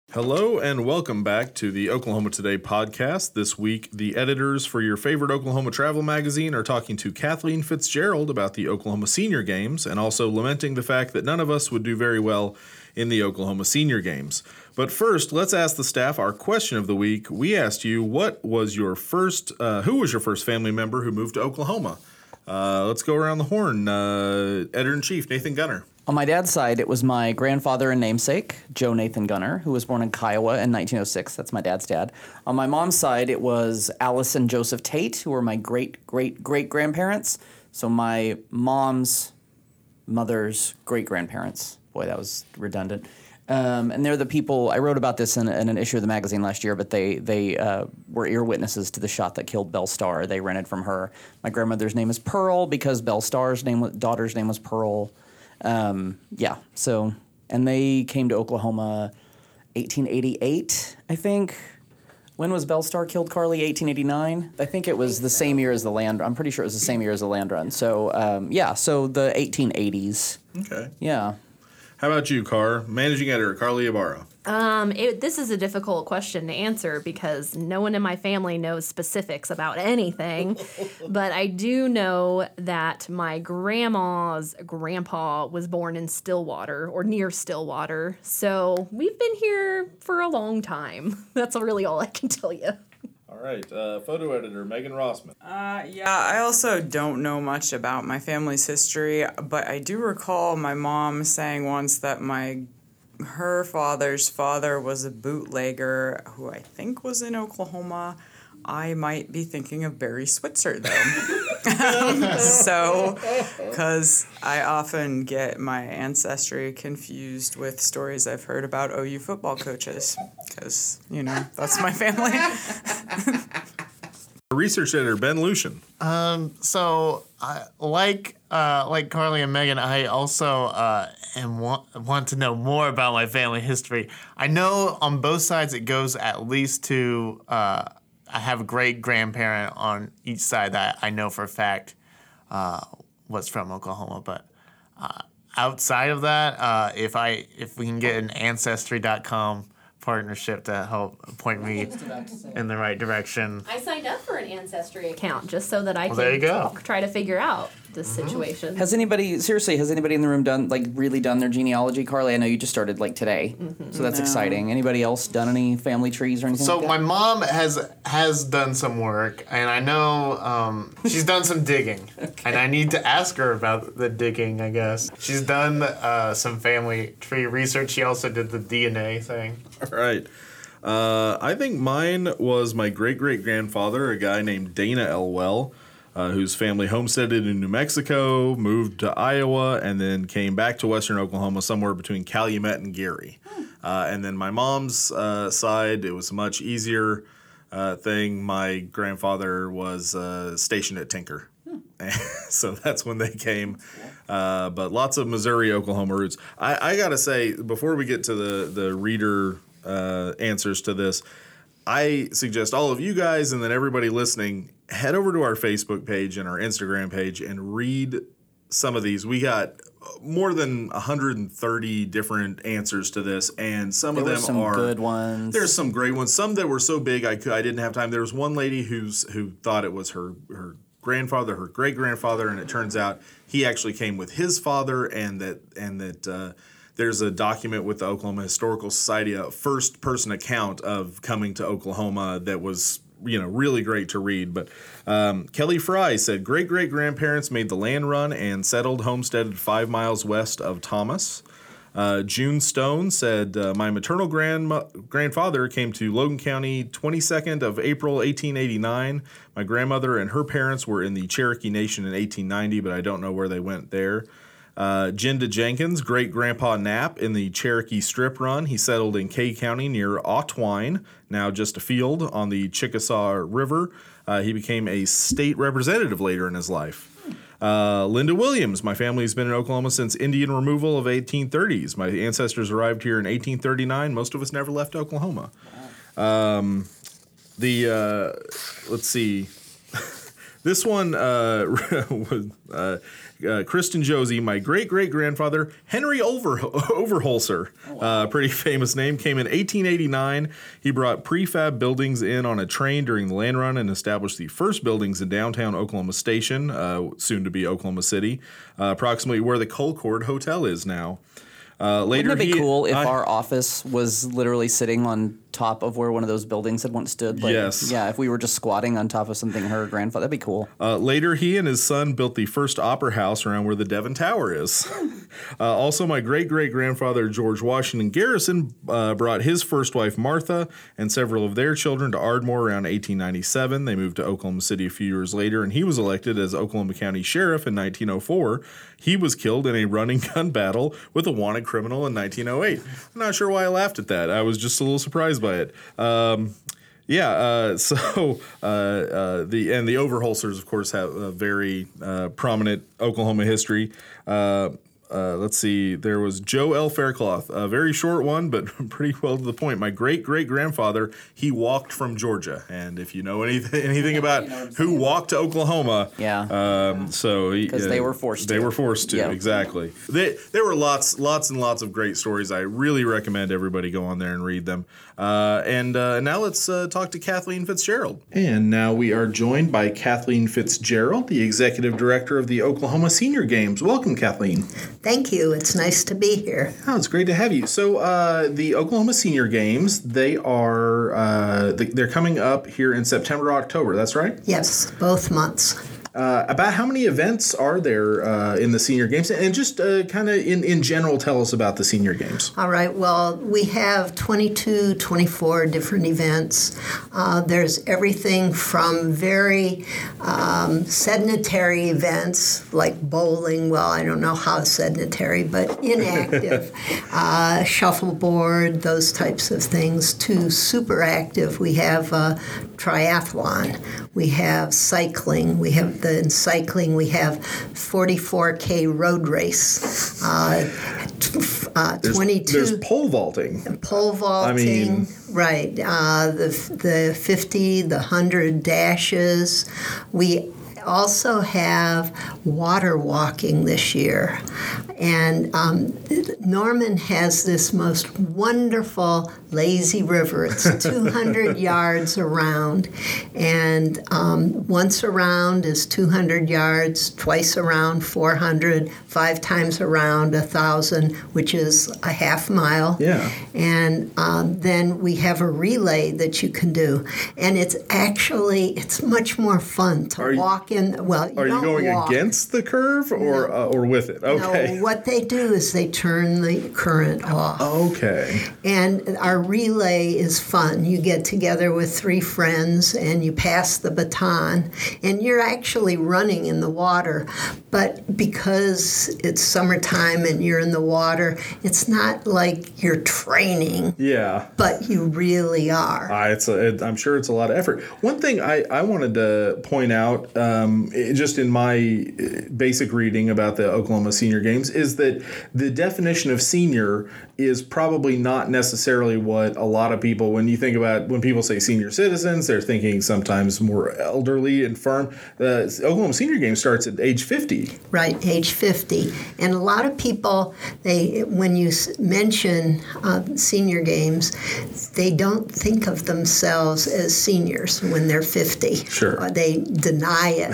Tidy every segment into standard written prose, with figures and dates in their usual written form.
Hello and welcome back to the Oklahoma Today podcast. This week, the editors for your favorite Oklahoma travel magazine are talking to Kathleen Fitzgerald about the Oklahoma Senior Games and also lamenting the fact that none of us would do very well in the Oklahoma Senior Games. But first, let's ask the staff our question of the week. We asked you, who was your first family member who moved to Oklahoma? Let's go around the horn. Editor-in-Chief, Nathan Gunner. On my dad's side, it was my grandfather and namesake, Joe Nathan Gunner, who was born in Kiowa in 1906. That's my dad's dad. On my mom's side, it was Alice and Joseph Tate, who were my great-great-great-grandparents. So my mom's mother's great-grandparents. Boy, that was redundant. And they're the people, I wrote about this in an issue of the magazine last year, but they were ear witnesses to the shot that killed Belle Starr. They rented from her. My grandmother's name is Pearl because Belle Starr's daughter's name was Pearl. And they came to Oklahoma 1888, I think. When was Belle Starr killed, Carly? 1889? I think it was the same year as the land. I'm pretty sure it was the same year as the land run. So, so the 1880s. Okay. Yeah. How about you, Managing Editor, Carly Ibarra? This is a difficult question to answer because no one in my family knows specifics about anything. But I do know that my grandma's grandpa was born in Stillwater or near Stillwater. So we've been here for a long time. That's really all I can tell you. All right. Photo editor, Megan Rossman. I also don't know much about my family's history, but I do recall my mom saying once that her father's father was a bootlegger who I think was in Oklahoma. I might be thinking of Barry Switzer, though. Because I often get my ancestry confused with stories I've heard about OU football coaches, because, that's my family. Research editor, Ben Lucian. Like Carly and Megan, I also want to know more about my family history. I know on both sides it goes at least to I have a great-grandparent on each side that I know for a fact was from Oklahoma. But outside of that, if we can get an Ancestry.com partnership to help point me in the right direction. I signed up for an Ancestry account just so that I can try to figure out this situation. Has anybody in the room really done their genealogy, Carly? I know you just started today, so that's exciting. Anybody else done any family trees or anything? So like that? my mom has done some work, and I know she's done some digging, and I need to ask her about the digging. I guess she's done some family tree research. She also did the DNA thing. All right. I think mine was my great-great-grandfather, a guy named Dana Elwell, whose family homesteaded in New Mexico, moved to Iowa, and then came back to western Oklahoma somewhere between Calumet and Gary. And then my mom's side, it was a much easier thing. My grandfather was stationed at Tinker. So that's when they came. But lots of Missouri, Oklahoma roots. I got to say, before we get to the reader answers to this, I suggest all of you guys and then everybody listening, head over to our Facebook page and our Instagram page and read some of these. We got more than 130 different answers to this, and some of them are some good ones. There's some great ones. Some that were so big I didn't have time. There was one lady who thought it was her grandfather, her great-grandfather, and it turns out he actually came with his father, and that there's a document with the Oklahoma Historical Society, a first-person account of coming to Oklahoma that was really great to read. But Kelly Fry said, great-great-grandparents made the land run and settled homesteaded 5 miles west of Thomas. June Stone said, my maternal grandfather came to Logan County 22nd of April, 1889. My grandmother and her parents were in the Cherokee Nation in 1890, but I don't know where they went there. Jinda Jenkins, great-grandpa Knapp in the Cherokee Strip Run. He settled in Kay County near Otwine, now just a field on the Chickasaw River. He became a state representative later in his life. Linda Williams, my family's been in Oklahoma since Indian removal of 1830s. My ancestors arrived here in 1839. Most of us never left Oklahoma. Let's see. This one was Kristen Josie, my great-great-grandfather, Henry Overholser, pretty famous name, came in 1889. He brought prefab buildings in on a train during the land run and established the first buildings in downtown Oklahoma Station, soon to be Oklahoma City, approximately where the Colcord Hotel is now. Later, Wouldn't it be cool if our office was literally sitting on top of where one of those buildings had once stood? Like, yes. Yeah, if we were just squatting on top of something her grandfather, that'd be cool. Later, he and his son built the first opera house around where the Devon Tower is. Also, my great-great-grandfather, George Washington Garrison, brought his first wife, Martha, and several of their children to Ardmore around 1897. They moved to Oklahoma City a few years later, and he was elected as Oklahoma County Sheriff in 1904. He was killed in a running gun battle with a wanted criminal in 1908. I'm not sure why I laughed at that. I was just a little surprised by it. The Overholsers, of course, have a very prominent Oklahoma history. Let's see. There was Joe L. Faircloth, a very short one, but pretty well to the point. My great-great-grandfather, he walked from Georgia, and if you know anything about who walked to Oklahoma, because they were forced to. They were forced to, Yeah. exactly. There were lots and lots of great stories. I really recommend everybody go on there and read them. Now let's talk to Kathleen Fitzgerald. And now we are joined by Kathleen Fitzgerald, the Executive Director of the Oklahoma Senior Games. Welcome, Kathleen. Thank you. It's nice to be here. Oh, it's great to have you. So the Oklahoma Senior Games, they're coming up here in September, October. That's right? Yes, both months. About how many events are there in the Senior Games? And just kind of in general, tell us about the Senior Games. All right. Well, we have 22, 24 different events. There's everything from very sedentary events like bowling. Well, I don't know how sedentary, but inactive. Shuffleboard, those types of things, to super active. We have triathlon. We have cycling. In cycling, we have 44K road race. 22. There's pole vaulting. Pole vaulting, right. The 50, the 100 dashes. We also have water walking this year. And Norman has this most wonderful lazy river. It's 200 yards around. And once around is 200 yards, twice around 400, 5 times around 1,000, which is a half mile. Yeah. And then we have a relay that you can do. And it's much more fun to walk in. Well, Are you going against the curve or with it? Okay. No, what they do is they turn the current off. Okay. And our relay is fun. You get together with 3 friends and you pass the baton, and you're actually running in the water. But because it's summertime and you're in the water, it's not like you're training. Yeah. But you really are. I'm sure it's a lot of effort. One thing I wanted to point out, just in my basic reading about the Oklahoma Senior Games, is that the definition of senior is probably not necessarily what a lot of people, when people say senior citizens, they're thinking sometimes more elderly, infirm. The Oklahoma Senior Games starts at age 50. Right, age 50. And a lot of people, when you mention senior games, they don't think of themselves as seniors when they're 50. Sure. They deny it.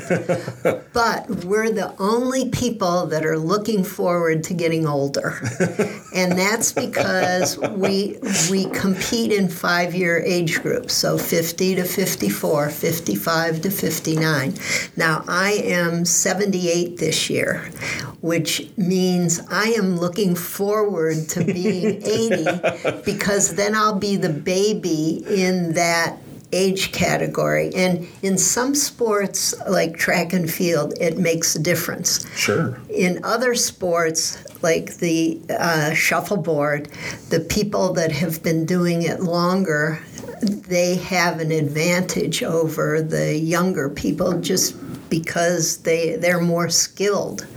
But we're the only people that are looking forward to getting older. And that's because we compete in 5-year age groups, so 50 to 54, 55 to 59. Now, I am 78 this year, which means I am looking forward to being 80 because then I'll be the baby in that age category. And in some sports, like track and field, it makes a difference. Sure. In other sports, like the shuffleboard, the people that have been doing it longer, they have an advantage over the younger people just because they're more skilled.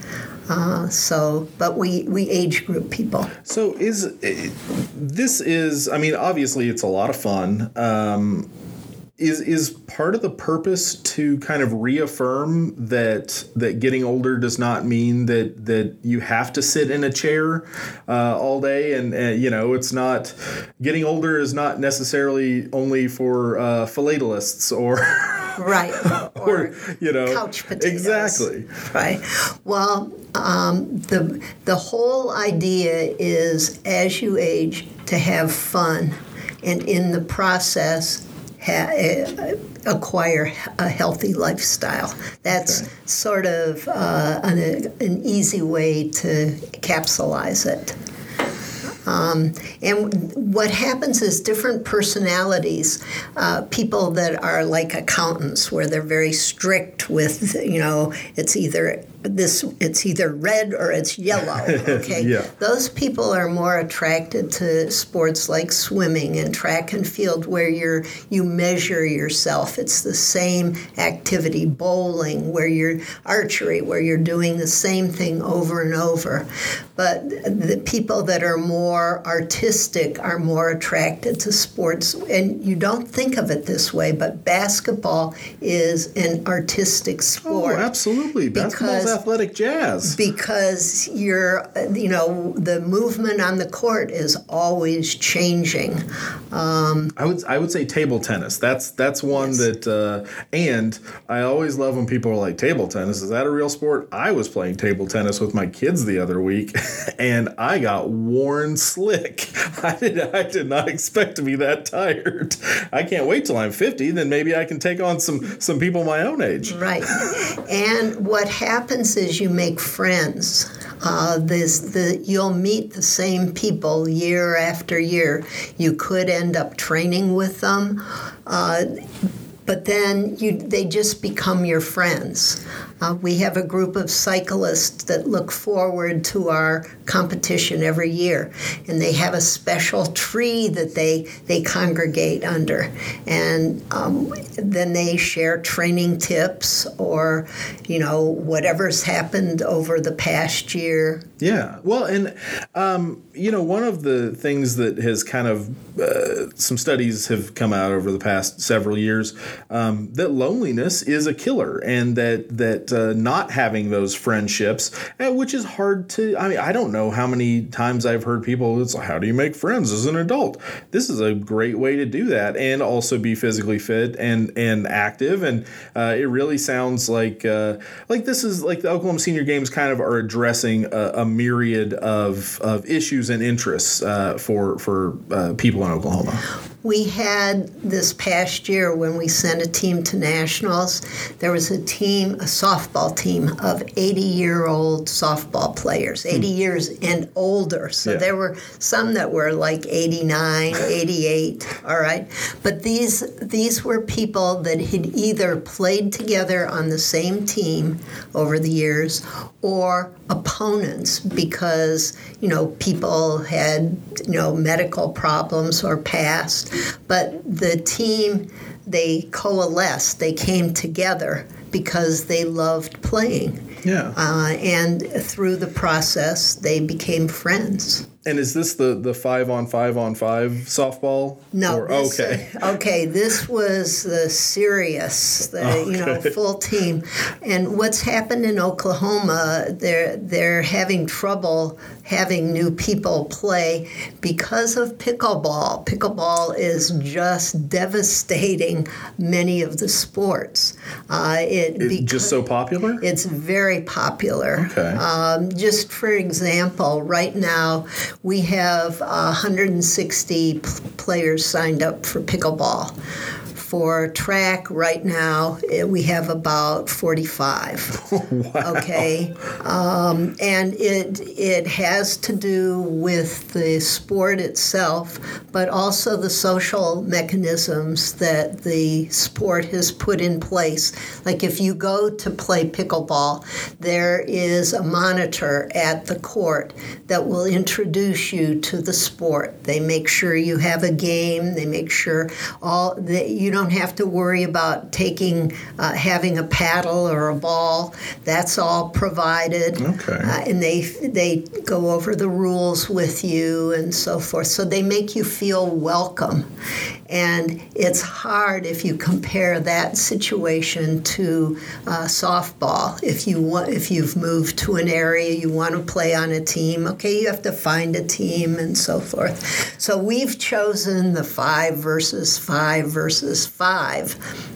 But we age group people. So obviously it's a lot of fun. is part of the purpose to kind of reaffirm that getting older does not mean that you have to sit in a chair all day, and it's not, getting older is not necessarily only for philatelists or Right. or couch potatoes. Exactly. Right. Well, the whole idea is, as you age, to have fun, and in the process acquire a healthy lifestyle. That's sort of an easy way to capsulize it. And what happens is different personalities, people that are like accountants, where they're very strict with, it's either red or it's yellow. Okay, Yeah. Those people are more attracted to sports like swimming and track and field, where you measure yourself. It's the same activity. Bowling, where you're archery, where you're doing the same thing over and over. But the people that are more artistic are more attracted to sports. And you don't think of it this way, but basketball is an artistic sport. Oh, absolutely. Basketball's athletic jazz. Because the movement on the court is always changing. I would say table tennis. That's one that, and I always love when people are like, table tennis, is that a real sport? I was playing table tennis with my kids the other week, and I got worn slick. I did not expect to be that tired. I can't wait till I'm 50, then maybe I can take on some people my own age. Right. And what happens is you make friends. You'll meet the same people year after year. You could end up training with them, but then they just become your friends. We have a group of cyclists that look forward to our competition every year, and they have a special tree that they congregate under, and then they share training tips or whatever's happened over the past year. Yeah. Well, and one of the things that has kind of some studies have come out over the past several years, that loneliness is a killer, and that not having those friendships, which is hard to. I mean, I don't know how many times I've heard people. It's like, how do you make friends as an adult? This is a great way to do that, and also be physically fit and active. And it really sounds like this is like the Oklahoma Senior Games kind of are addressing a myriad of issues and interests for people in Oklahoma. We had this past year when we sent a team to nationals, there was a softball team of 80-year-old softball players, 80 years and older. So there were some that were like 89, 88, all right? But these were people that had either played together on the same team over the years or opponents because, people had, medical problems or passed. But the team, they coalesced, they came together because they loved playing. Yeah. And through the process, they became friends. And is this the 5-on-5-on-5 softball? No. Okay. This was the serious, full team. And what's happened in Oklahoma, they're having trouble having new people play because of pickleball. Pickleball is just devastating many of the sports. It's just so popular? It's very popular. Okay. Just for example, right now we have 160 players signed up for pickleball. For track right now, we have about 45. Wow. Okay, and it has to do with the sport itself, but also the social mechanisms that the sport has put in place. Like if you go to play pickleball, there is a monitor at the court that will introduce you to the sport. They make sure you have a game. They make sure you don't have to worry about having a paddle or a ball. That's all provided. Okay. And they go over the rules with you and so forth. So they make you feel welcome. And it's hard if you compare that situation to softball. If you've moved to an area, you want to play on a team, okay, you have to find a team and so forth. So we've chosen the 5 versus 5 versus 5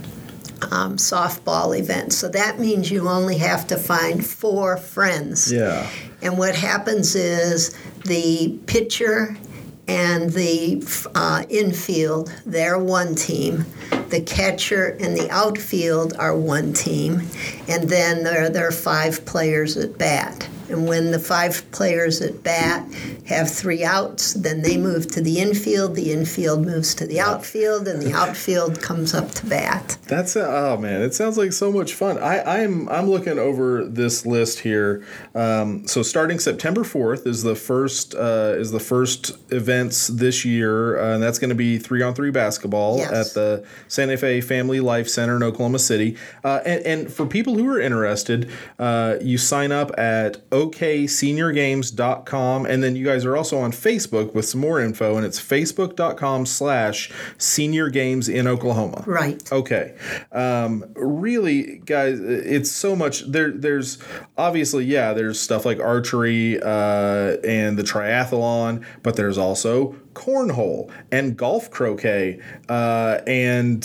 softball event. So that means you only have to find 4 friends. Yeah. And what happens is the pitcher and the infield, they're one team. The catcher and the outfield are one team. And then there are 5 players at bat. And when the 5 players at bat have 3 outs, then they move to the infield moves to the outfield, and the outfield comes up to bat. That's oh man, it sounds like so much fun. I'm looking over this list here. So starting September 4th is the first events this year, and that's going to be 3-on-3 basketball at the Santa Fe Family Life Center in Oklahoma City. And for people who are interested, you sign up at okseniorgames.com, and then you guys are also on Facebook with some more info, and it's facebook.com/seniorgames in Oklahoma. Right. Okay. Really, guys, it's so much. There's obviously, there's stuff like archery and the triathlon, but there's also cornhole and golf croquet and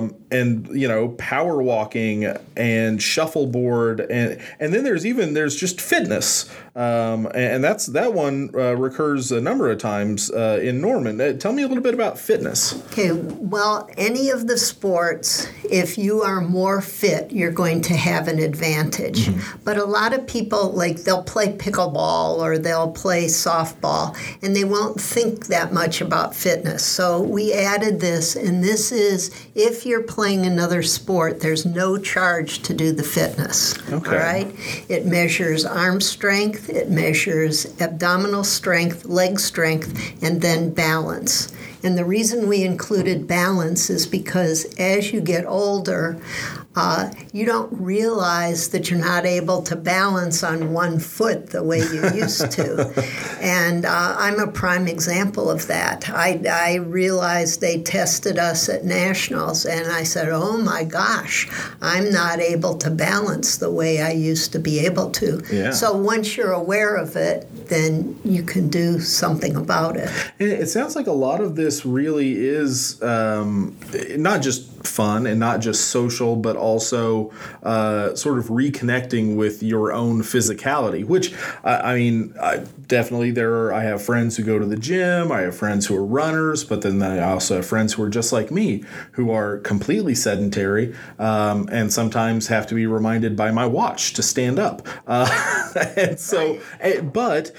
power walking and shuffleboard and then there's just fitness and that one recurs a number of times in Norman. Tell me a little bit about fitness. Okay, well, any of the sports, if you are more fit, you're going to have an advantage. Mm-hmm. But a lot of people, they'll play pickleball or they'll play softball, and they won't think that much about fitness. So we added this, and this is if you're playing another sport, there's no charge to do the fitness. Okay. All right? It measures arm strength, it measures abdominal strength, leg strength, and then balance. And the reason we included balance is because as you get older, you don't realize that you're not able to balance on one foot the way you used to. And I'm a prime example of that. I realized they tested us at nationals, and I said, oh my gosh, I'm not able to balance the way I used to be able to. Yeah. So once you're aware of it, then you can do something about it. And it sounds like a lot of this really is not just fun and not just social, but also sort of reconnecting with your own physicality, which I have friends who go to the gym, I have friends who are runners, but then I also have friends who are just like me, who are completely sedentary and sometimes have to be reminded by my watch to stand up. And so, but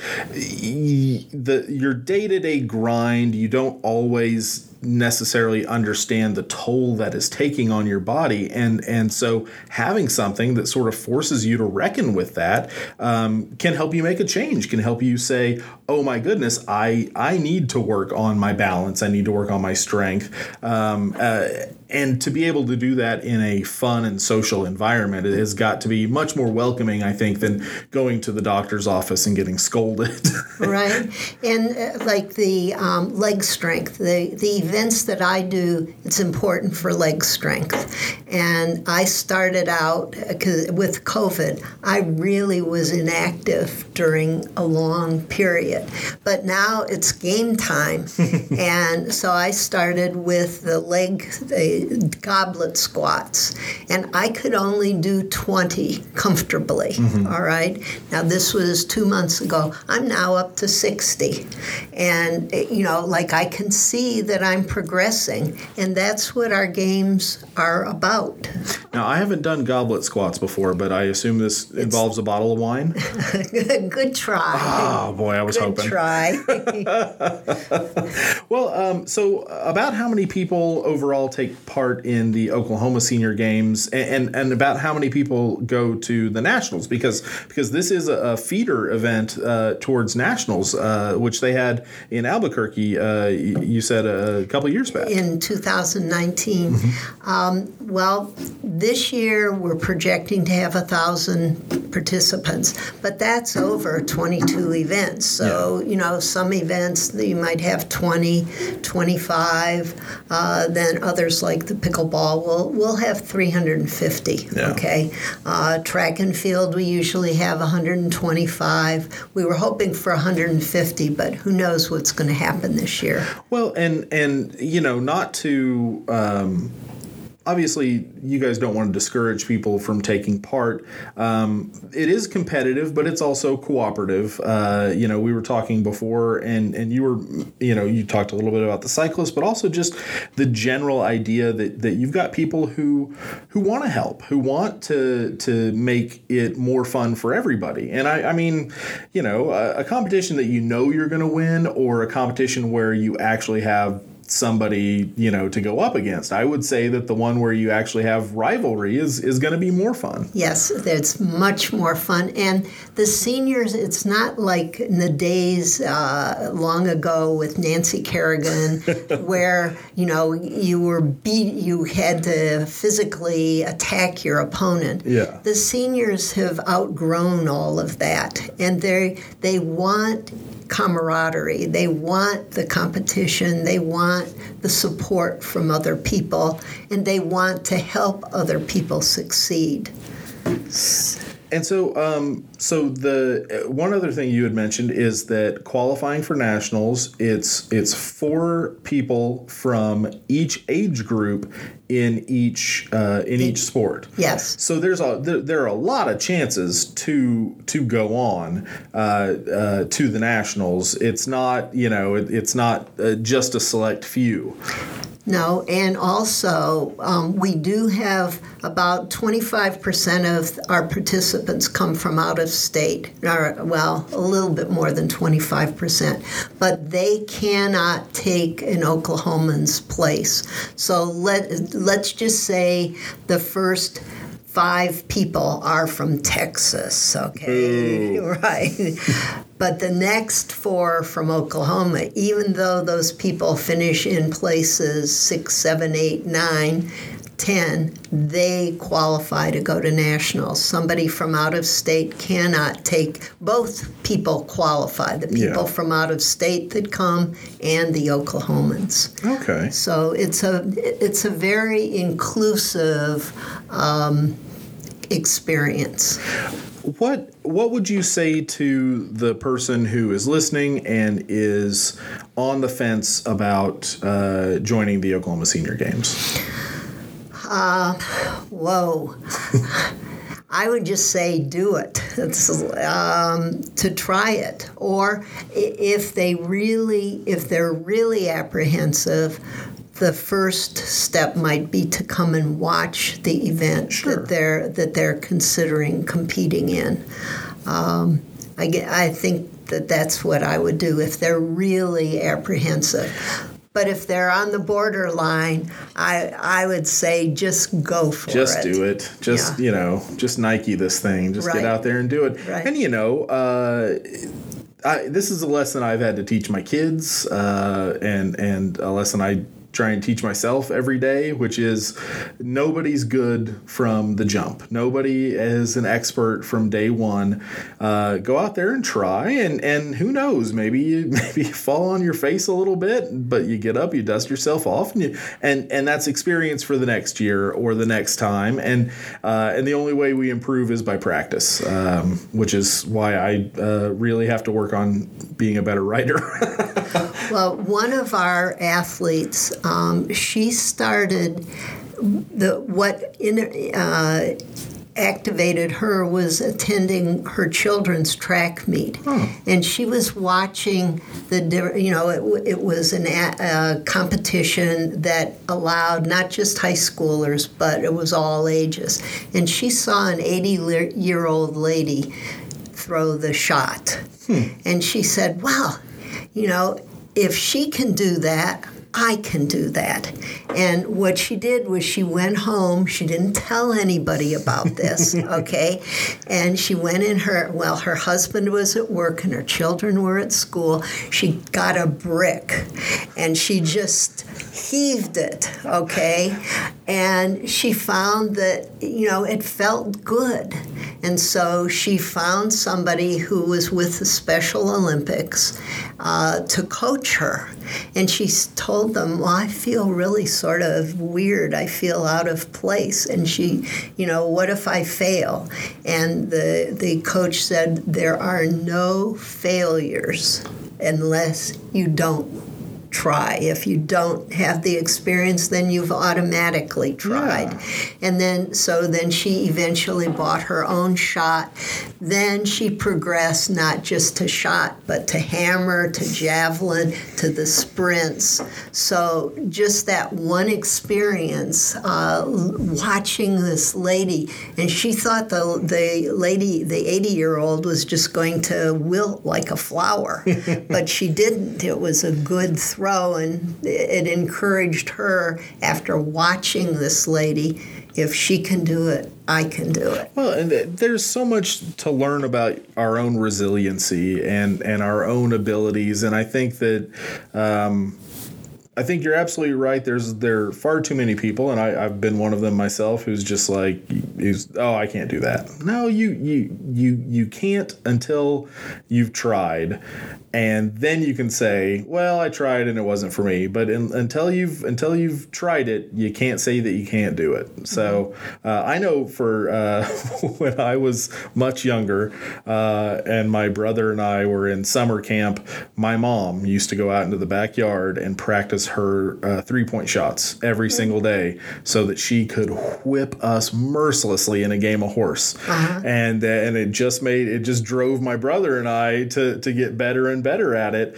your day-to-day grind, you don't always necessarily understand the toll that is taking on your body, and so having something that sort of forces you to reckon with that can help you make a change, can help you say, oh my goodness, I need to work on my balance, I need to work on my strength, and to be able to do that in a fun and social environment, it has got to be much more welcoming, I think, than going to the doctor's office and getting scolded. Right. And like the leg strength, the events that I do, it's important for leg strength. And I started out, with COVID, I really was inactive during a long period. But now it's game time. And so I started with the goblet squats. And I could only do 20 comfortably. Mm-hmm. All right. Now, this was 2 months ago. I'm now up to 60. And, I can see that I'm progressing. And that's what our games are about. Now, I haven't done goblet squats before, but I assume this involves a bottle of wine? Good try. Oh, boy, I was hoping. Good try. Well, so about how many people overall take part in the Oklahoma Senior Games, and about how many people go to the Nationals? Because this is a feeder event towards Nationals, which they had in Albuquerque, you said a couple years back. In 2019. Mm-hmm. Well, this year we're projecting to have 1,000 participants, but that's over over 22 events. So, some events you might have 20, 25. Then others like the pickleball will have 350. Yeah. Okay. Track and field, we usually have 125. We were hoping for 150, but who knows what's going to happen this year. Well, and not to obviously you guys don't want to discourage people from taking part. It is competitive, but it's also cooperative. We were talking before, and you talked a little bit about the cyclists, but also just the general idea that you've got people who want to help, who want to make it more fun for everybody. And I mean, a competition that you're going to win, or a competition where you actually have somebody to go up against. I would say that the one where you actually have rivalry is going to be more fun. Yes, it's much more fun. And the seniors, it's not like in the days long ago with Nancy Kerrigan where you had to physically attack your opponent. Yeah. The seniors have outgrown all of that, and they want camaraderie. They want the competition. They want the support from other people, and they want to help other people succeed. And so the one other thing you had mentioned is that qualifying for nationals, it's 4 people from each age group in each sport. Yes. So there are a lot of chances to go on to the nationals. It's not it's not just a select few. No, and also we do have about 25% of our participants come from out of state, or, well, a little bit more than 25%, but they cannot take an Oklahoman's place. So let's just say the first 5 people are from Texas, okay? Ooh. Right. But the next 4 from Oklahoma, even though those people finish in places 6, 7, 8, 9, 10, they qualify to go to nationals. Somebody from out of state cannot take, both people qualify, the people from out of state that come and the Oklahomans. Okay. So it's a very inclusive experience. What would you say to the person who is listening and is on the fence about joining the Oklahoma Senior Games? Whoa. I would just say do it. To try it. Or if they're really apprehensive, the first step might be to come and watch the event that they're considering competing in. I think that's what I would do if they're really apprehensive. But if they're on the borderline, I would say just go for it. Just do it. Just Nike this thing. Just get out there and do it. Right. And this is a lesson I've had to teach my kids, and a lesson I try and teach myself every day, which is nobody's good from the jump. Nobody is an expert from day one. Go out there and try, and who knows, maybe you fall on your face a little bit, but you get up, you dust yourself off, and that's experience for the next year or the next time. And the only way we improve is by practice, which is why I really have to work on being a better writer. Well, one of our athletes, she started activated her was attending her children's track meet, and she was watching it was a competition that allowed not just high schoolers, but it was all ages, and she saw an 80-year-old lady throw the shot, and she said, "Wow, if she can do that, I can do that." And what she did was she went home. She didn't tell anybody about this, okay? And she went in her husband was at work and her children were at school. She got a brick and she just heaved it, okay? And she found that, it felt good. And so she found somebody who was with the Special Olympics to coach her. And she told them, well, I feel really sort of weird. I feel out of place. And she, what if I fail? And the coach said, there are no failures unless you don't try. If you don't have the experience, then you've automatically tried. Yeah. And then she eventually bought her own shot. Then she progressed not just to shot, but to hammer, to javelin, to the sprints. So just that one experience, watching this lady, and she thought the lady, the 80-year-old, was just going to wilt like a flower, but she didn't. It was a good throw, and it encouraged her after watching this lady. If she can do it, I can do it. Well, and there's so much to learn about our own resiliency and our own abilities, and I think that I think you're absolutely right. There are far too many people, and I've been one of them myself, who's just like, I can't do that. No, you can't until you've tried, and then you can say, well, I tried and it wasn't for me. But until you've tried it, you can't say that you can't do it. So I know for when I was much younger, and my brother and I were in summer camp, my mom used to go out into the backyard and practice her 3-point shots every single day so that she could whip us mercilessly in a game of horse. Uh-huh. And it just drove my brother and I to get better and better at it.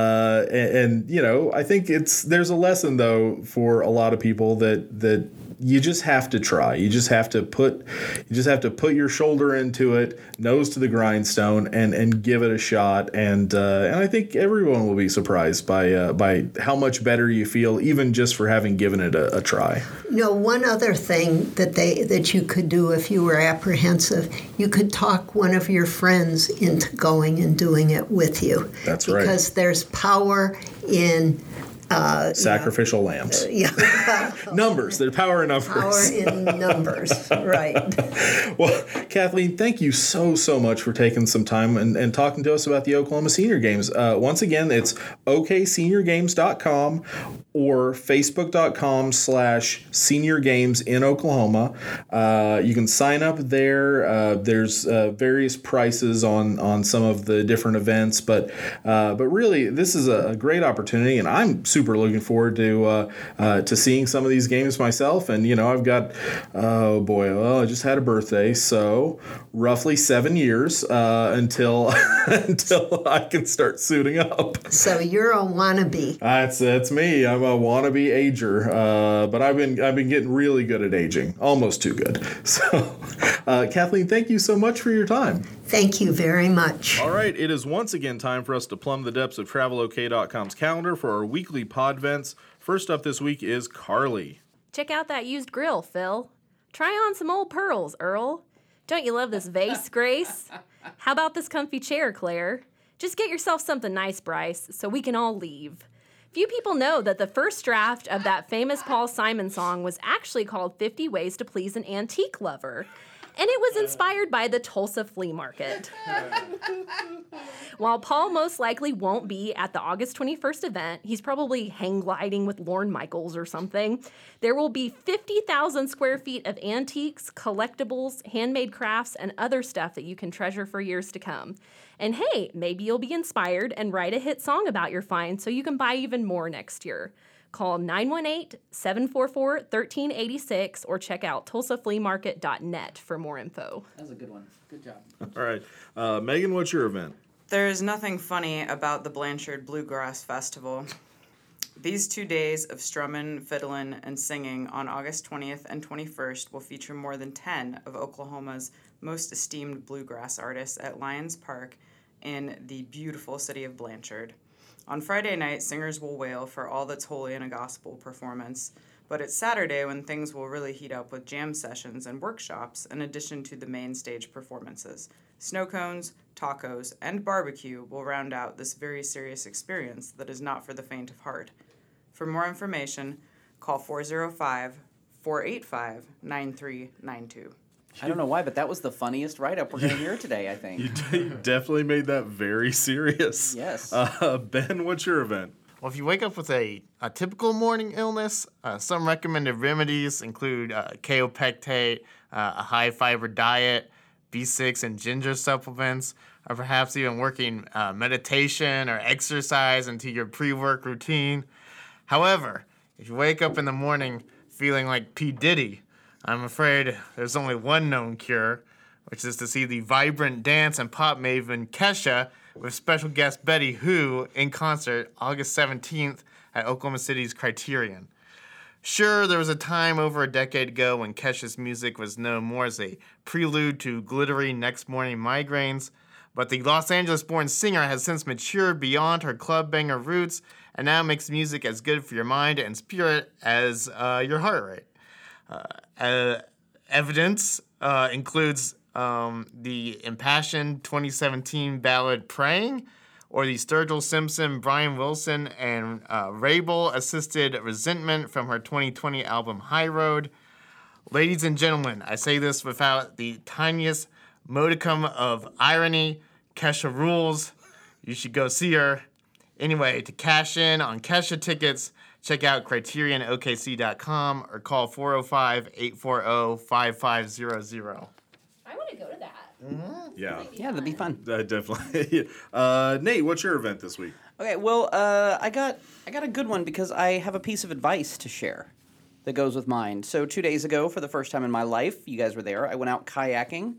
I think there's a lesson though for a lot of people that you just have to try. You just have to put your shoulder into it, nose to the grindstone, and give it a shot. And I think everyone will be surprised by how much better you feel, even just for having given it a try. One other thing that you could do if you were apprehensive, you could talk one of your friends into going and doing it with you. That's right. Because there's power in sacrificial lambs. Numbers. There's power in numbers. Power in numbers, right. Well, Kathleen, thank you so much for taking some time and talking to us about the Oklahoma Senior Games. Once again, it's okseniorgames.com or facebook.com/Senior Games in Oklahoma. You can sign up there. There's various prices on some of the different events, but really, this is a great opportunity, and I'm super looking forward to seeing some of these games myself. And I've got I just had a birthday, so roughly 7 years until I can start suiting up. So you're a wannabe. That's me. I'm a wannabe ager, but I've been getting really good at aging, almost too good. So, Kathleen, thank you so much for your time. Thank you very much. All right, it is once again time for us to plumb the depths of TravelOK.com's calendar for our weekly pod events. First up this week is Carly. Check out that used grill, Phil. Try on some old pearls, Earl. Don't you love this vase, Grace? How about this comfy chair, Claire? Just get yourself something nice, Bryce, so we can all leave. Few people know that the first draft of that famous Paul Simon song was actually called 50 Ways to Please an Antique Lover. And it was inspired by the Tulsa Flea Market. While Paul most likely won't be at the August 21st event, he's probably hang gliding with Lorne Michaels or something. There will be 50,000 square feet of antiques, collectibles, handmade crafts, and other stuff that you can treasure for years to come. And hey, maybe you'll be inspired and write a hit song about your find so you can buy even more next year. Call 918-744-1386 or check out tulsafleamarket.net for more info. That was a good one. Good job. All right. Megan, what's your event? There's nothing funny about the Blanchard Bluegrass Festival. These 2 days of strummin', fiddlin', and singing on August 20th and 21st will feature more than 10 of Oklahoma's most esteemed bluegrass artists at Lions Park in the beautiful city of Blanchard. On Friday night, singers will wail for All That's Holy in a Gospel performance, but it's Saturday when things will really heat up with jam sessions and workshops in addition to the main stage performances. Snow cones, tacos, and barbecue will round out this very serious experience that is not for the faint of heart. For more information, call 405-485-9392. I don't know why, but that was the funniest write-up we're going to hear today, I think. You definitely made that very serious. Yes. Ben, what's your event? Well, if you wake up with a typical morning illness, some recommended remedies include kaopectate, a high-fiber diet, B6 and ginger supplements, or perhaps even working meditation or exercise into your pre-work routine. However, if you wake up in the morning feeling like P. Diddy, I'm afraid there's only one known cure, which is to see the vibrant dance and pop maven Kesha with special guest Betty Who in concert August 17th at Oklahoma City's Criterion. Sure, there was a time over a decade ago when Kesha's music was known more as a prelude to glittery next morning migraines, but the Los Angeles-born singer has since matured beyond her club banger roots and now makes music as good for your mind and spirit as your heart rate. Evidence includes the impassioned 2017 ballad Praying, or the Sturgill Simpson, Brian Wilson, and Rabel-assisted Resentment from her 2020 album High Road. Ladies and gentlemen, I say this without the tiniest modicum of irony. Kesha rules. You should go see her. Anyway, to cash in on Kesha tickets, check out CriterionOKC.com or call 405-840-5500. I want to go to that. Yeah. Yeah, that'd be fun. Definitely. Nate, what's your event this week? Okay, well, I got a good one because I have a piece of advice to share that goes with mine. So 2 days ago, for the first time in my life, you guys were there, I went out kayaking.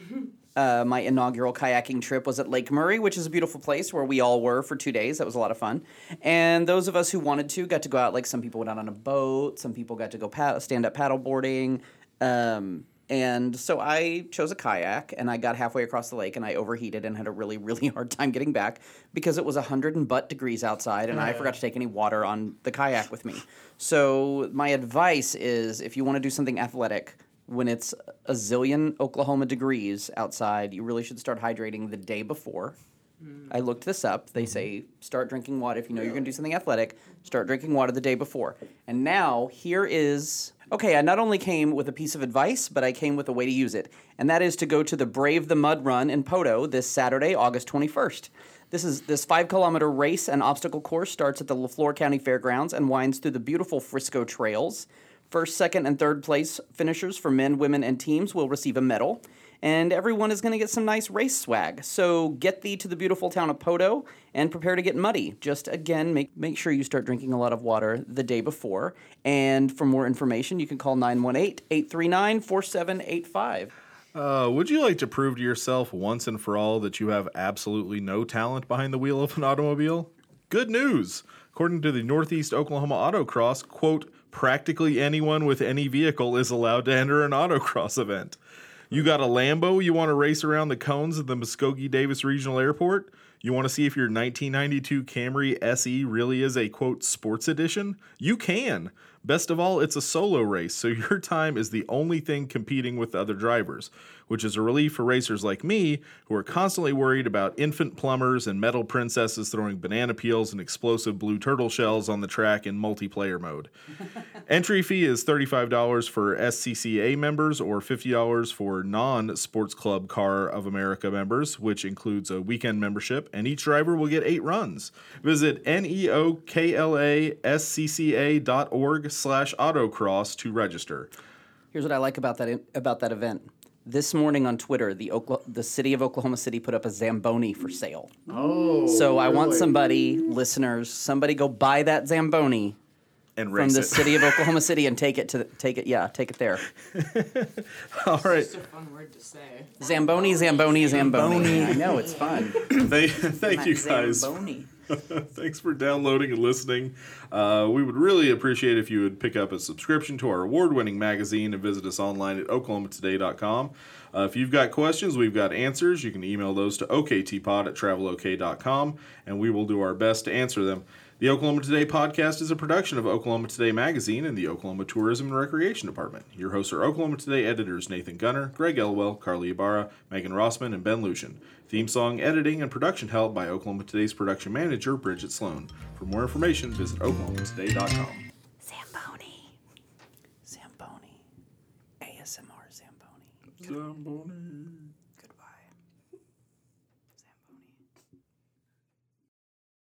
My inaugural kayaking trip was at Lake Murray, which is a beautiful place where we all were for 2 days. That was a lot of fun. And those of us who wanted to got to go out. Like, some people went out on a boat. Some people got to go stand-up paddleboarding. And so I chose a kayak, and I got halfway across the lake, and I overheated and had a really, really hard time getting back because it was 100 degrees outside, and I forgot to take any water on the kayak with me. So my advice is, if you want to do something athletic, when it's a zillion Oklahoma degrees outside, you really should start hydrating the day before. I looked this up. They say start drinking water. If you know you're going to do something athletic, start drinking water the day before. And now here is... Okay, I not only came with a piece of advice, but I came with a way to use it. And that is to go to the Brave the Mud Run in Poto this Saturday, August 21st. This 5-kilometer race and obstacle course starts at the LaFleur County Fairgrounds and winds through the beautiful Frisco trails. First, second, and third place finishers for men, women, and teams will receive a medal. And everyone is going to get some nice race swag. So get thee to the beautiful town of Poto and prepare to get muddy. Just, again, make sure you start drinking a lot of water the day before. And for more information, you can call 918-839-4785. Would you like to prove to yourself once and for all that you have absolutely no talent behind the wheel of an automobile? Good news! According to the Northeast Oklahoma Autocross, quote, practically anyone with any vehicle is allowed to enter an autocross event. You got a Lambo you want to race around the cones of the Muskogee Davis Regional Airport? You want to see if your 1992 Camry SE really is a, quote, sports edition? You can. Best of all, it's a solo race, so your time is the only thing competing with the other drivers, which is a relief for racers like me who are constantly worried about infant plumbers and metal princesses throwing banana peels and explosive blue turtle shells on the track in multiplayer mode. Entry fee is $35 for SCCA members or $50 for non-Sports Club Car of America members, which includes a weekend membership, and each driver will get 8 runs. Visit neoklascca.org/autocross to register. Here's what I like about that event. This morning on Twitter, the city of Oklahoma City put up a Zamboni for sale. Oh, so I want somebody go buy that Zamboni and from the city of Oklahoma City and take it there. All right. It's a fun word to say. Zamboni. I know, it's fun. Thank you guys. Zamboni. Thanks for downloading and listening. We would really appreciate if you would pick up a subscription to our award-winning magazine and visit us online at oklahomatoday.com. If you've got questions, we've got answers. You can email those to oktpod@travelok.com, and we will do our best to answer them. The Oklahoma Today podcast is a production of Oklahoma Today Magazine and the Oklahoma Tourism and Recreation Department. Your hosts are Oklahoma Today editors Nathan Gunner, Greg Elwell, Carly Ibarra, Megan Rossman, and Ben Lucian. Theme song editing and production help by Oklahoma Today's production manager, Bridget Sloan. For more information, visit oklahomatoday.com. Zamboni. ASMR Zamboni. Zamboni.